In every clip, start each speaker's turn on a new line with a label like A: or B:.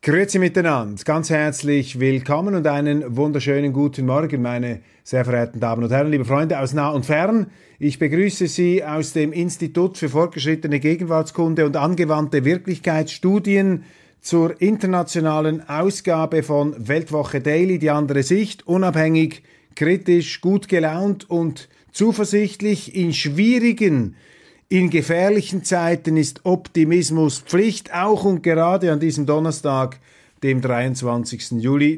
A: Grüezi miteinander, ganz herzlich willkommen und einen wunderschönen guten Morgen, meine sehr verehrten Damen und Herren, liebe Freunde aus nah und fern. Ich begrüße Sie aus dem Institut für fortgeschrittene Gegenwartskunde und angewandte Wirklichkeitsstudien zur internationalen Ausgabe von Weltwoche Daily, die andere Sicht, unabhängig, kritisch, gut gelaunt und zuversichtlich in schwierigen, in gefährlichen Zeiten ist Optimismus Pflicht, auch und gerade an diesem Donnerstag, dem 23. Juli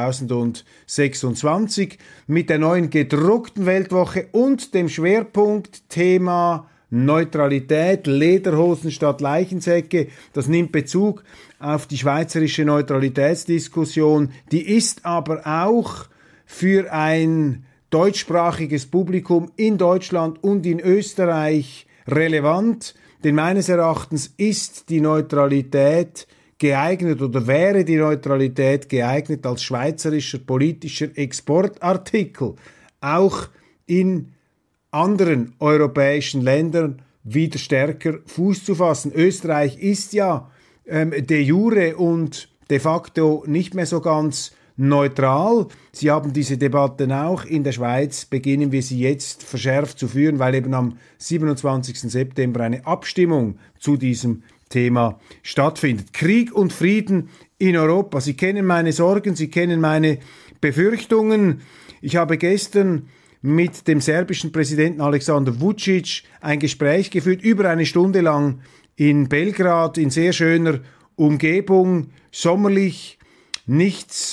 A: 2026, mit der neuen gedruckten Weltwoche und dem Schwerpunkt Thema Neutralität, Lederhosen statt Leichensäcke. Das nimmt Bezug auf die schweizerische Neutralitätsdiskussion. Die ist aber auch für ein deutschsprachiges Publikum in Deutschland und in Österreich relevant, denn meines Erachtens ist die Neutralität geeignet oder wäre die Neutralität geeignet als schweizerischer politischer Exportartikel auch in anderen europäischen Ländern wieder stärker Fuß zu fassen. Österreich ist ja de jure und de facto nicht mehr so ganz neutral. Sie haben diese Debatten auch. In der Schweiz beginnen wir sie jetzt verschärft zu führen, weil eben am 27. September eine Abstimmung zu diesem Thema stattfindet. Krieg und Frieden in Europa. Sie kennen meine Sorgen, Sie kennen meine Befürchtungen. Ich habe gestern mit dem serbischen Präsidenten Aleksandar Vučić ein Gespräch geführt, über eine Stunde lang in Belgrad, in sehr schöner Umgebung, sommerlich. Nichts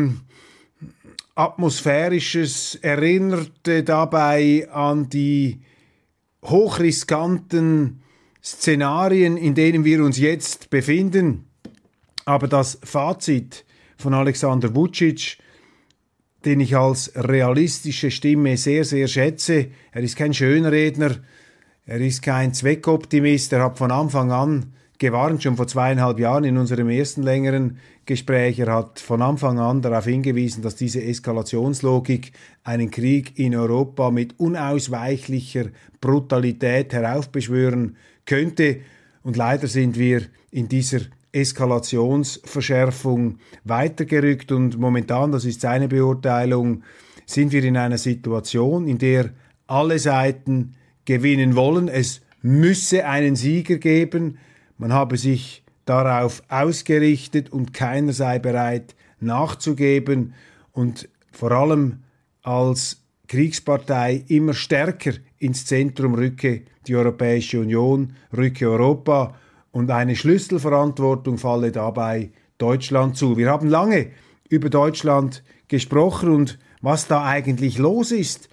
A: Atmosphärisches, erinnerte dabei an die hochriskanten Szenarien, in denen wir uns jetzt befinden. Aber das Fazit von Aleksandar Vučić, den ich als realistische Stimme sehr, sehr schätze, er ist kein Schönredner, er ist kein Zweckoptimist, er hat von Anfang an gewarnt, schon vor 2,5 Jahren in unserem ersten längeren Gespräch. Er hat von Anfang an darauf hingewiesen, dass diese Eskalationslogik einen Krieg in Europa mit unausweichlicher Brutalität heraufbeschwören könnte. Und leider sind wir in dieser Eskalationsverschärfung weitergerückt und momentan, das ist seine Beurteilung, sind wir in einer Situation, in der alle Seiten gewinnen wollen. Es müsse einen Sieger geben. Man habe sich darauf ausgerichtet und keiner sei bereit nachzugeben und vor allem als Kriegspartei immer stärker ins Zentrum rücke die Europäische Union, rücke Europa und eine Schlüsselverantwortung falle dabei Deutschland zu. Wir haben lange über Deutschland gesprochen und was da eigentlich los ist,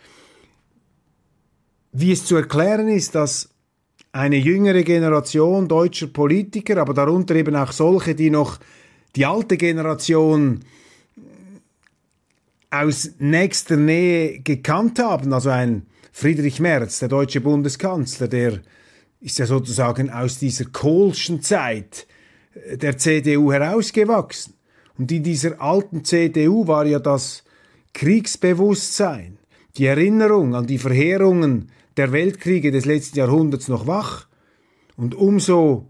A: wie es zu erklären ist, dass eine jüngere Generation deutscher Politiker, aber darunter eben auch solche, die noch die alte Generation aus nächster Nähe gekannt haben, also ein Friedrich Merz, der deutsche Bundeskanzler, der ist ja sozusagen aus dieser Kohlschen Zeit der CDU herausgewachsen. Und in dieser alten CDU war ja das Kriegsbewusstsein, die Erinnerung an die Verheerungen der Weltkriege des letzten Jahrhunderts noch wach. Und umso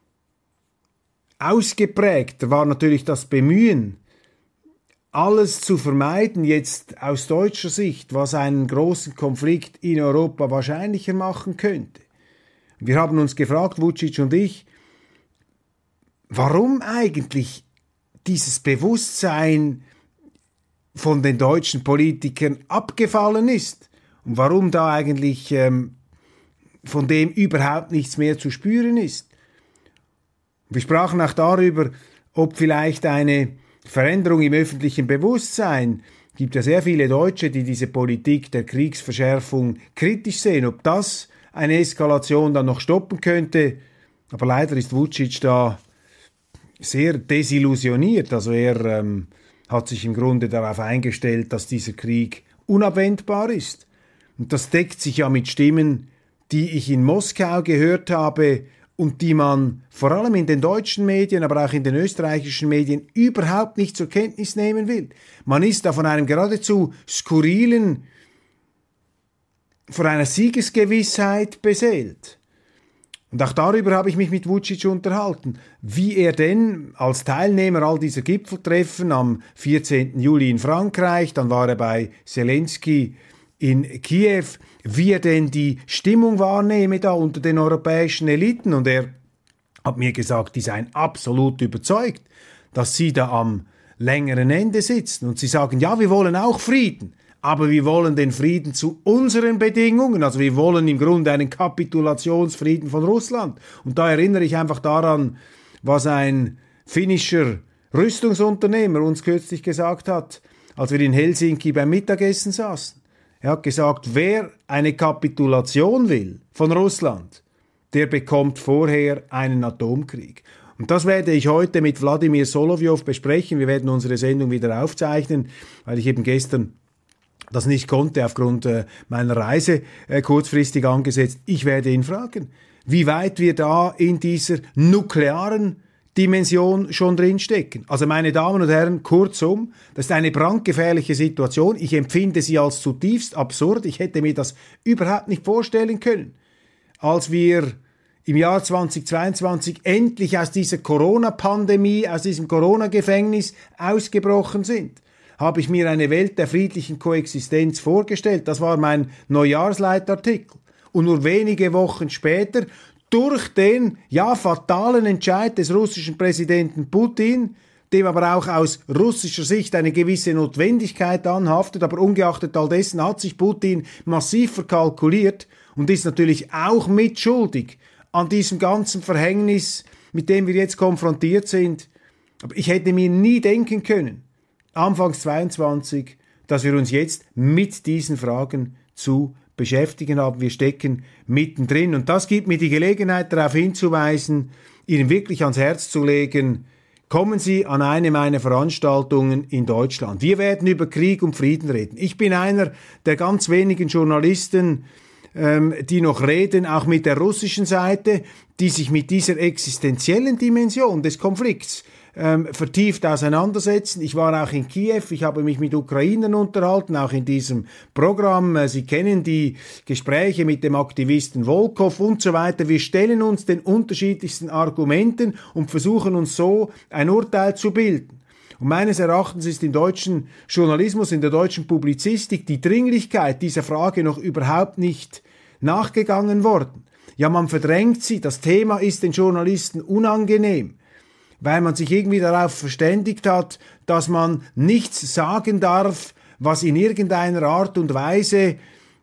A: ausgeprägter war natürlich das Bemühen, alles zu vermeiden, jetzt aus deutscher Sicht, was einen großen Konflikt in Europa wahrscheinlicher machen könnte. Wir haben uns gefragt, Vučić und ich, warum eigentlich dieses Bewusstsein von den deutschen Politikern abgefallen ist. Und warum da eigentlich von dem überhaupt nichts mehr zu spüren ist. Wir sprachen auch darüber, ob vielleicht eine Veränderung im öffentlichen Bewusstsein, es gibt ja sehr viele Deutsche, die diese Politik der Kriegsverschärfung kritisch sehen, ob das eine Eskalation dann noch stoppen könnte. Aber leider ist Vučić da sehr desillusioniert. Also er hat sich im Grunde darauf eingestellt, dass dieser Krieg unabwendbar ist. Und das deckt sich ja mit Stimmen, die ich in Moskau gehört habe und die man vor allem in den deutschen Medien, aber auch in den österreichischen Medien überhaupt nicht zur Kenntnis nehmen will. Man ist da von einem geradezu skurrilen, von einer Siegesgewissheit beseelt. Und auch darüber habe ich mich mit Vučić unterhalten, wie er denn als Teilnehmer all dieser Gipfeltreffen am 14. Juli in Frankreich, dann war er bei Zelensky in Kiew, wie er denn die Stimmung wahrnehme da unter den europäischen Eliten. Und er hat mir gesagt, die seien absolut überzeugt, dass sie da am längeren Ende sitzen. Und sie sagen, ja, wir wollen auch Frieden. Aber wir wollen den Frieden zu unseren Bedingungen, also wir wollen im Grunde einen Kapitulationsfrieden von Russland. Und da erinnere ich einfach daran, was ein finnischer Rüstungsunternehmer uns kürzlich gesagt hat, als wir in Helsinki beim Mittagessen saßen. Er hat gesagt, wer eine Kapitulation will von Russland, der bekommt vorher einen Atomkrieg. Und das werde ich heute mit Wladimir Solovyov besprechen. Wir werden unsere Sendung wieder aufzeichnen, weil ich eben gestern das nicht konnte, aufgrund meiner Reise kurzfristig angesetzt. Ich werde ihn fragen, wie weit wir da in dieser nuklearen Dimension schon drinstecken. Also meine Damen und Herren, kurzum, das ist eine brandgefährliche Situation. Ich empfinde sie als zutiefst absurd. Ich hätte mir das überhaupt nicht vorstellen können. Als wir im Jahr 2022 endlich aus dieser Corona-Pandemie, aus diesem Corona-Gefängnis ausgebrochen sind, habe ich mir eine Welt der friedlichen Koexistenz vorgestellt. Das war mein Neujahrsleitartikel. Und nur wenige Wochen später, durch den, fatalen Entscheid des russischen Präsidenten Putin, dem aber auch aus russischer Sicht eine gewisse Notwendigkeit anhaftet, aber ungeachtet all dessen hat sich Putin massiv verkalkuliert und ist natürlich auch mitschuldig an diesem ganzen Verhängnis, mit dem wir jetzt konfrontiert sind. Aber ich hätte mir nie denken können, Anfangs 22, dass wir uns jetzt mit diesen Fragen zu beschäftigen haben. Wir stecken mittendrin. Und das gibt mir die Gelegenheit, darauf hinzuweisen, Ihnen wirklich ans Herz zu legen, kommen Sie an eine meiner Veranstaltungen in Deutschland. Wir werden über Krieg und Frieden reden. Ich bin einer der ganz wenigen Journalisten, die noch reden, auch mit der russischen Seite, die sich mit dieser existenziellen Dimension des Konflikts vertieft auseinandersetzen. Ich war auch in Kiew, ich habe mich mit Ukrainern unterhalten, auch in diesem Programm. Sie kennen die Gespräche mit dem Aktivisten Volkov und so weiter. Wir stellen uns den unterschiedlichsten Argumenten und versuchen uns so ein Urteil zu bilden. Und meines Erachtens ist im deutschen Journalismus, in der deutschen Publizistik die Dringlichkeit dieser Frage noch überhaupt nicht nachgegangen worden. Ja, man verdrängt sie. Das Thema ist den Journalisten unangenehm, weil man sich irgendwie darauf verständigt hat, dass man nichts sagen darf, was in irgendeiner Art und Weise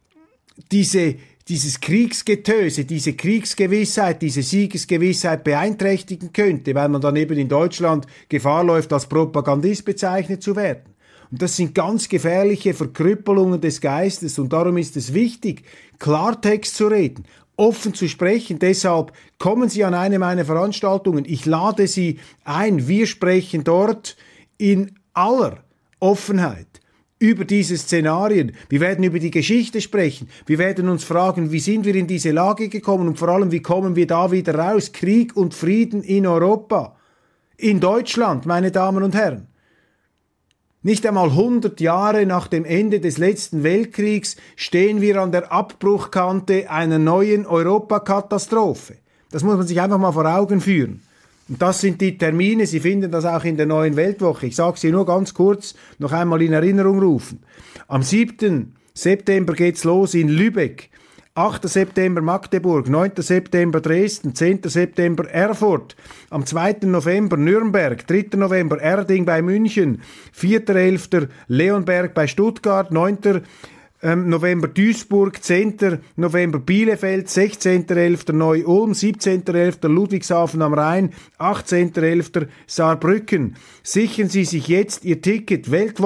A: dieses Kriegsgetöse, diese Kriegsgewissheit, diese Siegesgewissheit beeinträchtigen könnte, weil man dann eben in Deutschland Gefahr läuft, als Propagandist bezeichnet zu werden. Und das sind ganz gefährliche Verkrüppelungen des Geistes und darum ist es wichtig, Klartext zu reden, offen zu sprechen. Deshalb kommen Sie an eine meiner Veranstaltungen. Ich lade Sie ein. Wir sprechen dort in aller Offenheit über diese Szenarien. Wir werden über die Geschichte sprechen. Wir werden uns fragen, wie sind wir in diese Lage gekommen und vor allem, wie kommen wir da wieder raus? Krieg und Frieden in Europa. In Deutschland, meine Damen und Herren. Nicht einmal 100 Jahre nach dem Ende des letzten Weltkriegs stehen wir an der Abbruchkante einer neuen Europakatastrophe. Das muss man sich einfach mal vor Augen führen. Und das sind die Termine, Sie finden das auch in der Neuen Weltwoche. Ich sage sie nur ganz kurz noch einmal in Erinnerung rufen. Am 7. September geht's los in Lübeck. 8. September Magdeburg, 9. September Dresden, 10. September Erfurt, am 2. November Nürnberg, 3. November Erding bei München, 4.11. Leonberg bei Stuttgart, 9. November Duisburg, 10. November Bielefeld, 16.11. Neu-Ulm, 17.11. Ludwigshafen am Rhein, 18.11. Saarbrücken. Sichern Sie sich jetzt Ihr Ticket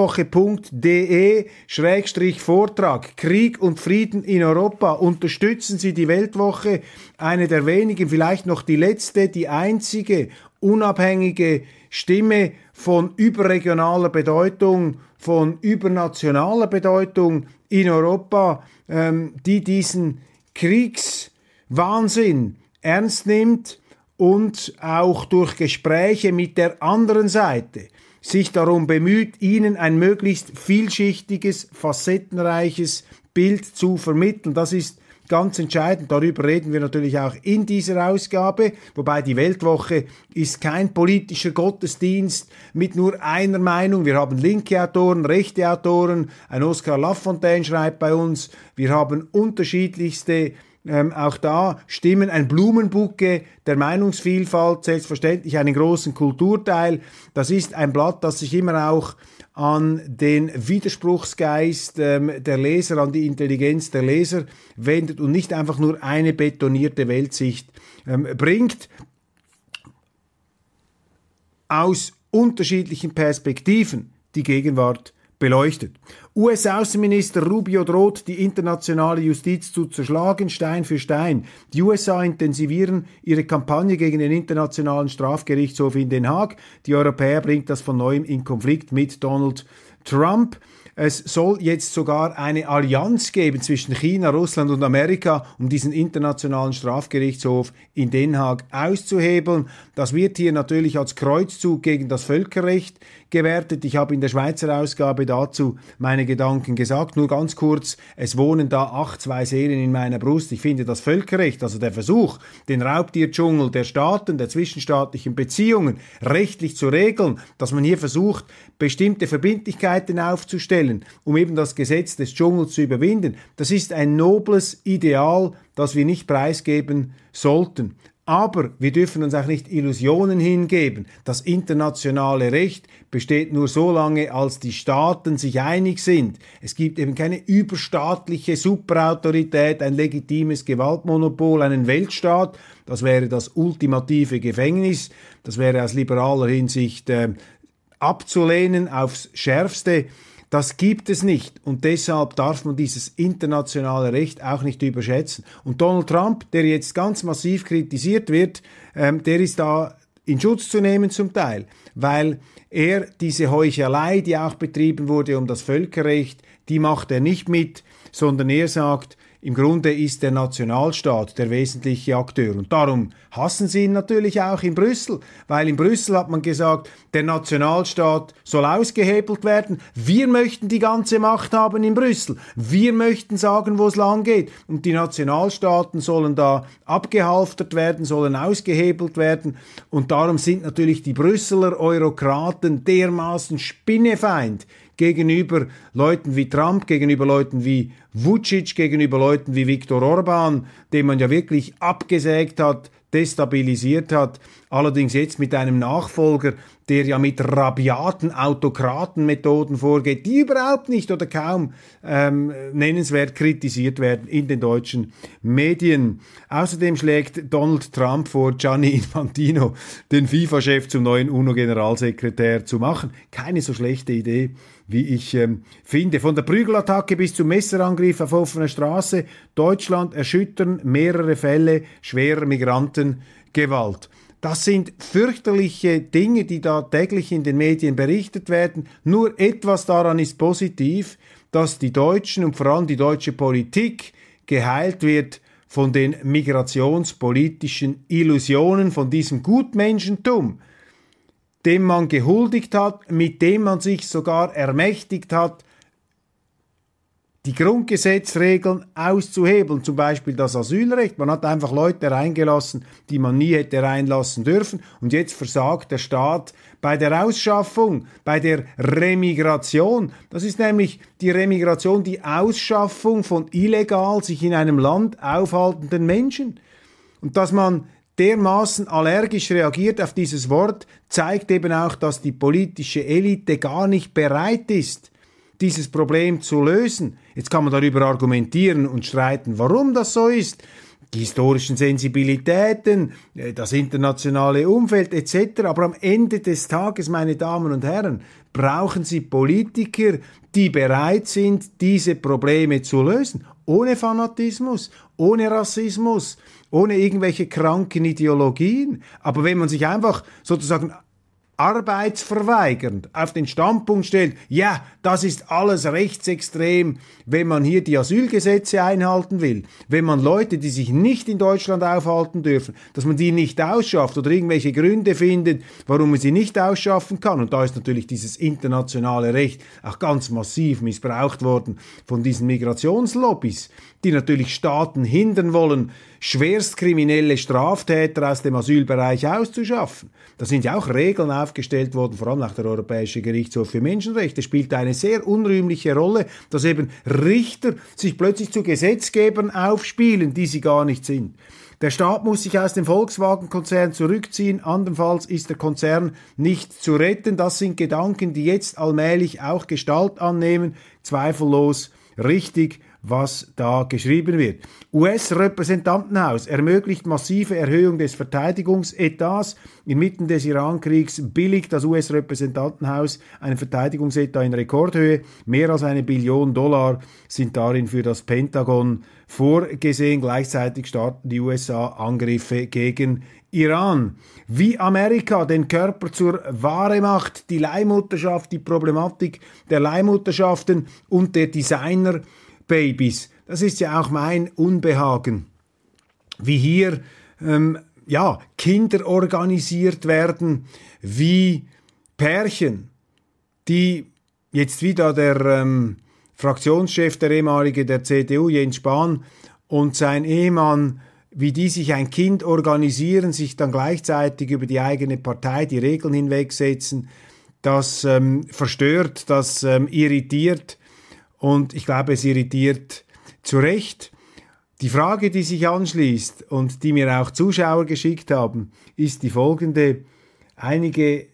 A: weltwoche.de/Vortrag Krieg und Frieden in Europa. Unterstützen Sie die Weltwoche, eine der wenigen, vielleicht noch die letzte, die einzige unabhängige Stimme von überregionaler Bedeutung, von übernationaler Bedeutung in Europa, die diesen Kriegswahnsinn ernst nimmt und auch durch Gespräche mit der anderen Seite sich darum bemüht, ihnen ein möglichst vielschichtiges, facettenreiches Bild zu vermitteln. Das ist ganz entscheidend. Darüber reden wir natürlich auch in dieser Ausgabe, wobei die Weltwoche ist kein politischer Gottesdienst mit nur einer Meinung. Wir haben linke Autoren, rechte Autoren, ein Oscar Lafontaine schreibt bei uns, wir haben unterschiedlichste auch da Stimmen, ein Blumenbouquet der Meinungsvielfalt, selbstverständlich einen großen Kulturteil. Das ist ein Blatt, das sich immer auch an den Widerspruchsgeist der Leser, an die Intelligenz der Leser wendet und nicht einfach nur eine betonierte Weltsicht bringt. Aus unterschiedlichen Perspektiven die Gegenwart beleuchtet. US-Außenminister Rubio droht, die internationale Justiz zu zerschlagen, Stein für Stein. Die USA intensivieren ihre Kampagne gegen den Internationalen Strafgerichtshof in Den Haag. Die Europäer bringt das von neuem in Konflikt mit Donald Trump. Es soll jetzt sogar eine Allianz geben zwischen China, Russland und Amerika, um diesen Internationalen Strafgerichtshof in Den Haag auszuhebeln. Das wird hier natürlich als Kreuzzug gegen das Völkerrecht gewertet. Ich habe in der Schweizer Ausgabe dazu meine Gedanken gesagt. Nur ganz kurz, es wohnen da 8 Seelen in meiner Brust. Ich finde das Völkerrecht, also der Versuch, den Raubtierdschungel der Staaten, der zwischenstaatlichen Beziehungen rechtlich zu regeln, dass man hier versucht, bestimmte Verbindlichkeiten aufzustellen, um eben das Gesetz des Dschungels zu überwinden. Das ist ein nobles Ideal, das wir nicht preisgeben sollten. Aber wir dürfen uns auch nicht Illusionen hingeben. Das internationale Recht besteht nur so lange, als die Staaten sich einig sind. Es gibt eben keine überstaatliche Superautorität, ein legitimes Gewaltmonopol, einen Weltstaat. Das wäre das ultimative Gefängnis. Das wäre aus liberaler Hinsicht abzulehnen aufs Schärfste. Das gibt es nicht und deshalb darf man dieses internationale Recht auch nicht überschätzen. Und Donald Trump, der jetzt ganz massiv kritisiert wird, der ist da in Schutz zu nehmen zum Teil, weil er diese Heuchelei, die auch betrieben wurde um das Völkerrecht, die macht er nicht mit, sondern er sagt, im Grunde ist der Nationalstaat der wesentliche Akteur. Und darum hassen sie ihn natürlich auch in Brüssel, weil in Brüssel hat man gesagt, der Nationalstaat soll ausgehebelt werden. Wir möchten die ganze Macht haben in Brüssel. Wir möchten sagen, wo es lang geht. Und die Nationalstaaten sollen da abgehalftert werden, sollen ausgehebelt werden. Und darum sind natürlich die Brüsseler Eurokraten dermaßen spinnefeind gegenüber Leuten wie Trump, gegenüber Leuten wie Vučić, gegenüber Leuten wie Viktor Orban, den man ja wirklich abgesägt hat, destabilisiert hat. Allerdings jetzt mit einem Nachfolger, der ja mit rabiaten Autokratenmethoden vorgeht, die überhaupt nicht oder kaum nennenswert kritisiert werden in den deutschen Medien. Außerdem schlägt Donald Trump vor, Gianni Infantino, den FIFA-Chef, zum neuen UNO-Generalsekretär zu machen. Keine so schlechte Idee, wie ich finde. Von der Prügelattacke bis zum Messerangriff auf offener Straße, Deutschland erschüttern mehrere Fälle schwerer Migrantengewalt. Das sind fürchterliche Dinge, die da täglich in den Medien berichtet werden. Nur etwas daran ist positiv, dass die Deutschen und vor allem die deutsche Politik geheilt wird von den migrationspolitischen Illusionen, von diesem Gutmenschentum, dem man gehuldigt hat, mit dem man sich sogar ermächtigt hat, die Grundgesetzregeln auszuhebeln, zum Beispiel das Asylrecht. Man hat einfach Leute reingelassen, die man nie hätte reinlassen dürfen. Und jetzt versagt der Staat bei der Ausschaffung, bei der Remigration. Das ist nämlich die Remigration, die Ausschaffung von illegal sich in einem Land aufhaltenden Menschen. Und dass man dermaßen allergisch reagiert auf dieses Wort, zeigt eben auch, dass die politische Elite gar nicht bereit ist, dieses Problem zu lösen. Jetzt kann man darüber argumentieren und streiten, warum das so ist. Die historischen Sensibilitäten, das internationale Umfeld etc. Aber am Ende des Tages, meine Damen und Herren, brauchen Sie Politiker, die bereit sind, diese Probleme zu lösen. Ohne Fanatismus, ohne Rassismus, ohne irgendwelche kranken Ideologien. Aber wenn man sich einfach sozusagen arbeitsverweigernd auf den Standpunkt stellt, ja, das ist alles rechtsextrem, wenn man hier die Asylgesetze einhalten will, wenn man Leute, die sich nicht in Deutschland aufhalten dürfen, dass man die nicht ausschafft oder irgendwelche Gründe findet, warum man sie nicht ausschaffen kann. Und da ist natürlich dieses internationale Recht auch ganz massiv missbraucht worden von diesen Migrationslobbys, die natürlich Staaten hindern wollen, schwerstkriminelle Straftäter aus dem Asylbereich auszuschaffen. Da sind ja auch Regeln aufgestellt worden, vor allem nach der Europäische Gerichtshof für Menschenrechte, spielt eine sehr unrühmliche Rolle, dass eben Richter sich plötzlich zu Gesetzgebern aufspielen, die sie gar nicht sind. Der Staat muss sich aus dem Volkswagen-Konzern zurückziehen, andernfalls ist der Konzern nicht zu retten. Das sind Gedanken, die jetzt allmählich auch Gestalt annehmen, zweifellos richtig, was da geschrieben wird. US-Repräsentantenhaus ermöglicht massive Erhöhung des Verteidigungsetats. Inmitten des Irankriegs billigt das US-Repräsentantenhaus einen Verteidigungsetat in Rekordhöhe. Mehr als $1 Billion sind darin für das Pentagon vorgesehen. Gleichzeitig starten die USA Angriffe gegen Iran. Wie Amerika den Körper zur Ware macht, die Leihmutterschaft, die Problematik der Leihmutterschaften und der Designerbabys. Das ist ja auch mein Unbehagen. Wie hier Kinder organisiert werden, wie Pärchen, die jetzt wieder der Fraktionschef, der ehemalige der CDU, Jens Spahn, und sein Ehemann, wie die sich ein Kind organisieren, sich dann gleichzeitig über die eigene Partei die Regeln hinwegsetzen, das verstört, das irritiert, und ich glaube, es irritiert zu Recht. Die Frage, die sich anschließt und die mir auch Zuschauer geschickt haben, ist die folgende. Einige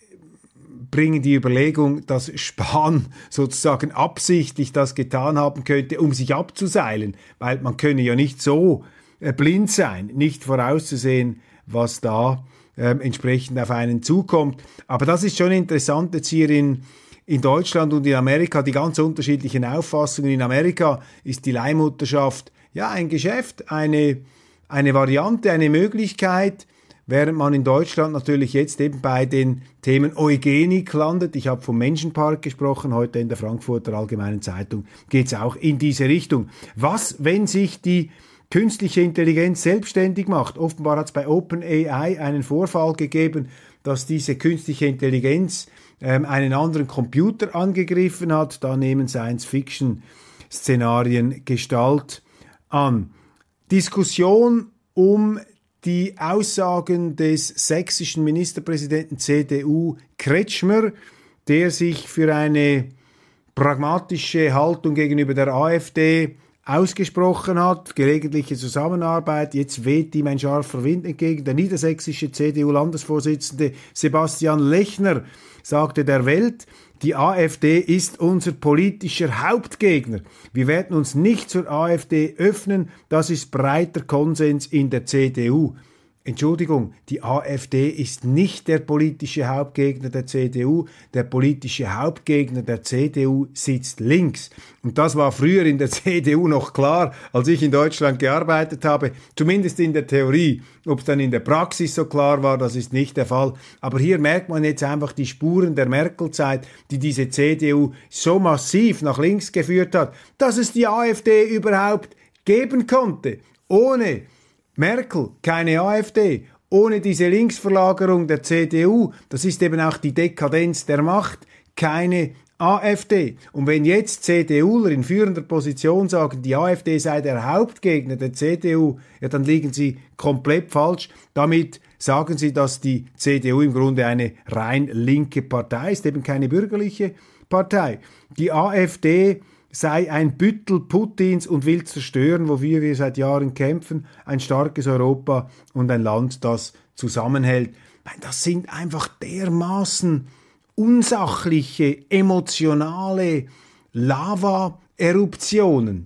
A: bringen die Überlegung, dass Spahn sozusagen absichtlich das getan haben könnte, um sich abzuseilen, weil man könne ja nicht so blind sein, nicht vorauszusehen, was da entsprechend auf einen zukommt. Aber das ist schon interessant jetzt hier in Deutschland und in Amerika, die ganz unterschiedlichen Auffassungen. In Amerika ist die Leihmutterschaft ja ein Geschäft, eine Variante, eine Möglichkeit, während man in Deutschland natürlich jetzt eben bei den Themen Eugenik landet. Ich habe vom Menschenpark gesprochen, heute in der Frankfurter Allgemeinen Zeitung geht es auch in diese Richtung. Was, wenn sich die künstliche Intelligenz selbstständig macht? Offenbar hat es bei OpenAI einen Vorfall gegeben, dass diese künstliche Intelligenz einen anderen Computer angegriffen hat. Da nehmen Science-Fiction-Szenarien Gestalt an. Diskussion um die Aussagen des sächsischen Ministerpräsidenten CDU Kretschmer, der sich für eine pragmatische Haltung gegenüber der AfD ausgesprochen hat, gelegentliche Zusammenarbeit. Jetzt weht ihm ein scharfer Wind entgegen. Der niedersächsische CDU-Landesvorsitzende Sebastian Lechner sagte der Welt, die AfD ist unser politischer Hauptgegner. Wir werden uns nicht zur AfD öffnen. Das ist breiter Konsens in der CDU. Entschuldigung, die AfD ist nicht der politische Hauptgegner der CDU. Der politische Hauptgegner der CDU sitzt links. Und das war früher in der CDU noch klar, als ich in Deutschland gearbeitet habe, zumindest in der Theorie. Ob es dann in der Praxis so klar war, das ist nicht der Fall. Aber hier merkt man jetzt einfach die Spuren der Merkel-Zeit, die diese CDU so massiv nach links geführt hat, dass es die AfD überhaupt geben konnte. Ohne Merkel, keine AfD, ohne diese Linksverlagerung der CDU, das ist eben auch die Dekadenz der Macht, keine AfD. Und wenn jetzt CDUler in führender Position sagen, die AfD sei der Hauptgegner der CDU, ja, dann liegen sie komplett falsch. Damit sagen sie, dass die CDU im Grunde eine rein linke Partei ist, eben keine bürgerliche Partei. Die AfD sei ein Büttel Putins und will zerstören, wofür wir seit Jahren kämpfen, ein starkes Europa und ein Land, das zusammenhält. Das sind einfach dermaßen unsachliche, emotionale Lava-Eruptionen.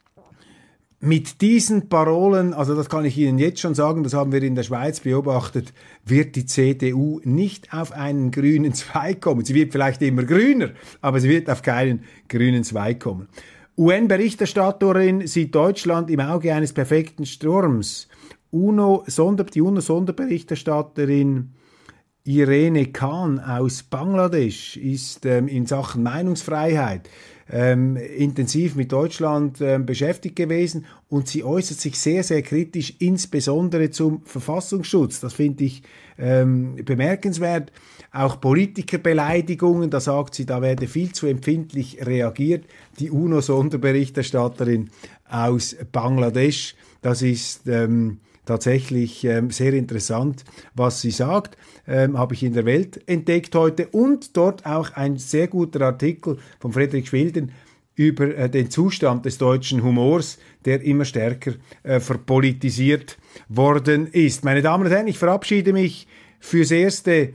A: Mit diesen Parolen, also das kann ich Ihnen jetzt schon sagen, das haben wir in der Schweiz beobachtet, wird die CDU nicht auf einen grünen Zweig kommen. Sie wird vielleicht immer grüner, aber sie wird auf keinen grünen Zweig kommen. UN-Berichterstatterin sieht Deutschland im Auge eines perfekten Sturms. Die UNO-Sonderberichterstatterin Irene Khan aus Bangladesch ist in Sachen Meinungsfreiheit intensiv mit Deutschland beschäftigt gewesen und sie äußert sich sehr, sehr kritisch, insbesondere zum Verfassungsschutz. Das finde ich bemerkenswert. Auch Politikerbeleidigungen, da sagt sie, da werde viel zu empfindlich reagiert. Die UNO-Sonderberichterstatterin aus Bangladesch, das ist tatsächlich sehr interessant, was sie sagt, habe ich in der Welt entdeckt heute und dort auch ein sehr guter Artikel von Friedrich Schwilden über den Zustand des deutschen Humors, der immer stärker verpolitisiert worden ist. Meine Damen und Herren, ich verabschiede mich fürs Erste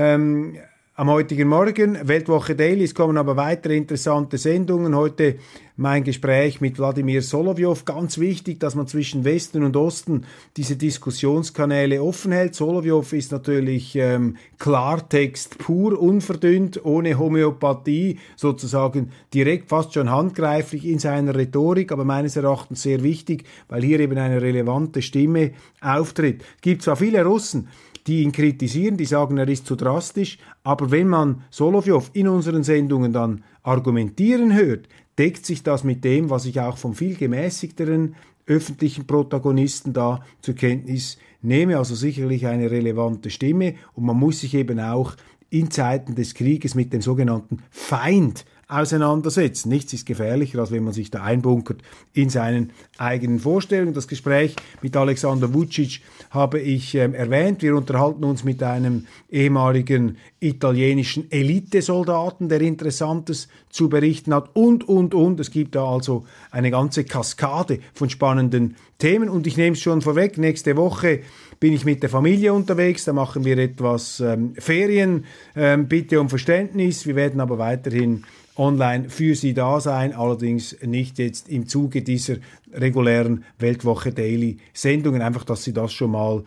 A: am heutigen Morgen. Weltwoche Daily, es kommen aber weitere interessante Sendungen. Heute mein Gespräch mit Wladimir Solowyov. Ganz wichtig, dass man zwischen Westen und Osten diese Diskussionskanäle offen hält. Solowyov ist natürlich Klartext pur, unverdünnt, ohne Homöopathie, sozusagen direkt, fast schon handgreiflich in seiner Rhetorik, aber meines Erachtens sehr wichtig, weil hier eben eine relevante Stimme auftritt. Es gibt zwar viele Russen, die ihn kritisieren, die sagen, er ist zu drastisch, aber wenn man Solowyov in unseren Sendungen dann argumentieren hört, deckt sich das mit dem, was ich auch von viel gemäßigteren öffentlichen Protagonisten da zur Kenntnis nehme, also sicherlich eine relevante Stimme und man muss sich eben auch in Zeiten des Krieges mit dem sogenannten Feind auseinandersetzen. Nichts ist gefährlicher, als wenn man sich da einbunkert in seinen eigenen Vorstellungen. Das Gespräch mit Alexander Vucic habe ich erwähnt. Wir unterhalten uns mit einem ehemaligen italienischen Elitesoldaten, der Interessantes zu berichten hat und. Es gibt da also eine ganze Kaskade von spannenden Themen und ich nehme es schon vorweg, nächste Woche bin ich mit der Familie unterwegs, da machen wir etwas Ferien, bitte um Verständnis, wir werden aber weiterhin online für Sie da sein, allerdings nicht jetzt im Zuge dieser regulären Weltwoche Daily Sendungen, einfach, dass Sie das schon mal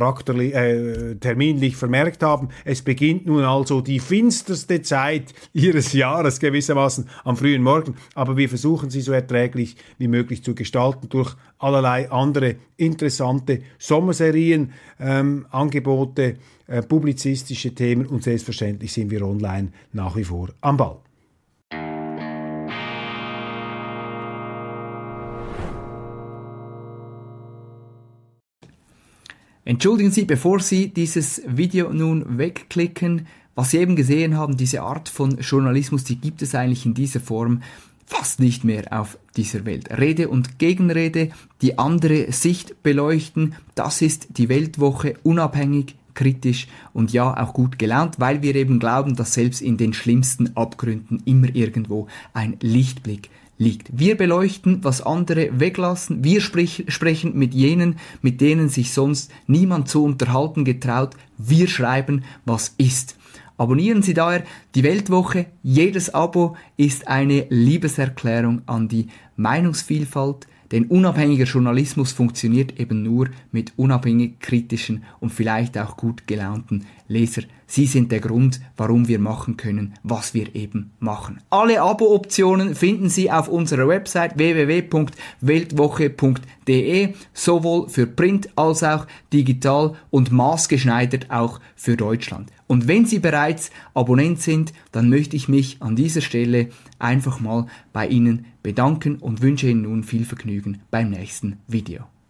A: terminlich vermerkt haben. Es beginnt nun also die finsterste Zeit Ihres Jahres gewissermaßen am frühen Morgen, aber wir versuchen sie so erträglich wie möglich zu gestalten durch allerlei andere interessante Sommerserien, Angebote, publizistische Themen und selbstverständlich sind wir online nach wie vor am Ball.
B: Entschuldigen Sie, bevor Sie dieses Video nun wegklicken, was Sie eben gesehen haben, diese Art von Journalismus, die gibt es eigentlich in dieser Form fast nicht mehr auf dieser Welt. Rede und Gegenrede, die andere Sicht beleuchten, das ist die Weltwoche, unabhängig, kritisch und ja auch gut gelaunt, weil wir eben glauben, dass selbst in den schlimmsten Abgründen immer irgendwo ein Lichtblick liegt. Wir beleuchten, was andere weglassen. Wir sprechen mit jenen, mit denen sich sonst niemand zu unterhalten getraut. Wir schreiben, was ist. Abonnieren Sie daher die Weltwoche. Jedes Abo ist eine Liebeserklärung an die Meinungsvielfalt. Denn unabhängiger Journalismus funktioniert eben nur mit unabhängig kritischen und vielleicht auch gut gelaunten Leser. Sie sind der Grund, warum wir machen können, was wir eben machen. Alle Abo-Optionen finden Sie auf unserer Website www.weltwoche.de, sowohl für Print als auch digital und maßgeschneidert auch für Deutschland. Und wenn Sie bereits Abonnent sind, dann möchte ich mich an dieser Stelle einfach mal bei Ihnen bedanken und wünsche Ihnen nun viel Vergnügen beim nächsten Video.